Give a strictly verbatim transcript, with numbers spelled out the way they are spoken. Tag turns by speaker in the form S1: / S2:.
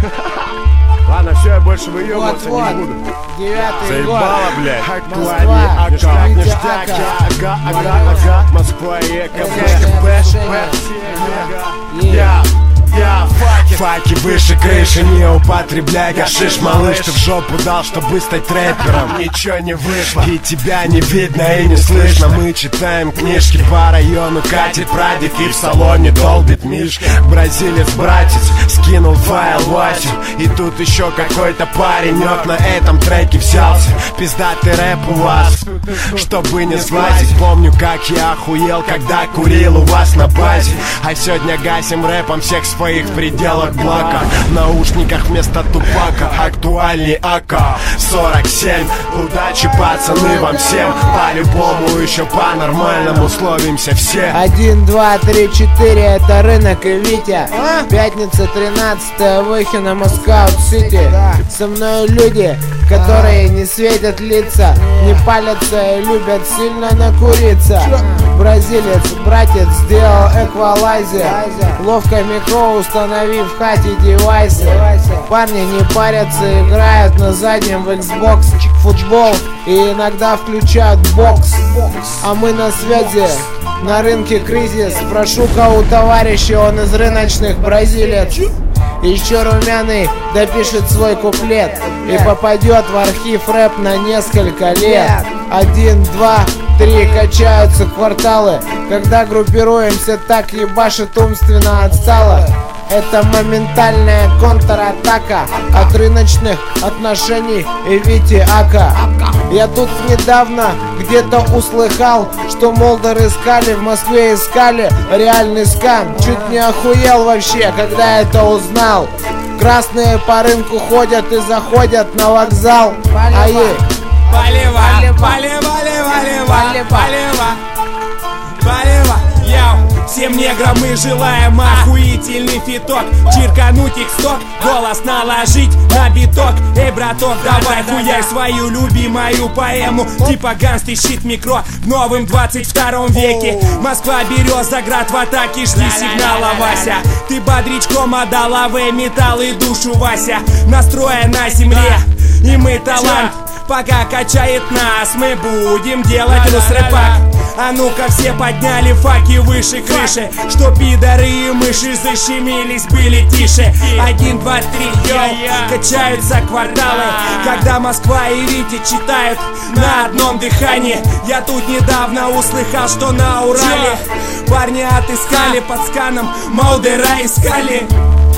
S1: Ладно, все, я больше выебываться
S2: вот,
S1: не буду.
S2: Девятый
S1: Заебало, блядь.
S2: Москва,
S1: Ништяк,
S2: Витя,
S1: ништяк,
S2: Ака.
S1: ага, ага, ага. Москва, ЕКБ, Я, я, факи Факи выше крыши, не употребляй гашиш, малыш. Ты в жопу дал, чтобы стать рэпером. Ничего не вышло, и тебя не видно и не слышно. Мы читаем книжки по району, катит прадик, и в салоне долбит Мишка. Бразилец, братец, скинул файл Васю, и тут еще какой-то паренек на этом треке взялся. Пиздатый рэп у вас, чтобы не слазить. Помню, как я охуел, когда курил у вас на базе. А сегодня гасим рэпом всех своих в пределах блока. В наушниках вместо тупака актуальный АК сорок семь. Удачи, пацаны, вам всем. По-любому еще по-нормальному словимся все.
S2: Один, два, три, четыре, это рынок и Витя. Пятница, тринадцатое, Выхино, Москаут-Сити. Со мной люди, которые не светят лица, не палятся и любят сильно накуриться. Бразилец, братец, сделал эквалайзер, ловко микро установив в хате девайсы. Парни не парятся, играют на заднем в Xbox футбол и иногда включают бокс. А мы на связи, на рынке кризис. Прошу-ка у товарища, он из рыночных, бразилец. Еще румяный допишет свой куплет и попадет в архив рэп на несколько лет. Один, два, три, качаются кварталы. Когда группируемся, так ебашит умственно отстало. Это моментальная контратака от рыночных отношений и Вити Ака. Я тут недавно где-то услыхал, что Молдор искали, в Москве искали реальный скам. Чуть не охуел вообще, когда это узнал. Красные по рынку ходят и заходят на вокзал. Ае.
S3: Полева, полева, полева, полева, полева, яу. Всем неграм мы желаем охуительный фиток. Чиркануть их сток, голос наложить на биток. Эй, браток, давай хуяй свою любимую поэму. Типа ганстый щит микро в новом двадцать втором веке. Москва, Береза, град в атаке, жди сигнала, Вася. Ты бодрячком отдала в металл и душу, Вася. Настроя на земле, и мы талант. Пока качает нас, мы будем делать рус-рэпак. А ну-ка все подняли факи выше крыши, что пидоры и мыши защемились, были тише. Один, два, три, йоу, качаются кварталы, когда Москва и Витя читают на одном дыхании. Я тут недавно услыхал, что на Урале парни отыскали под сканом Молдера искали.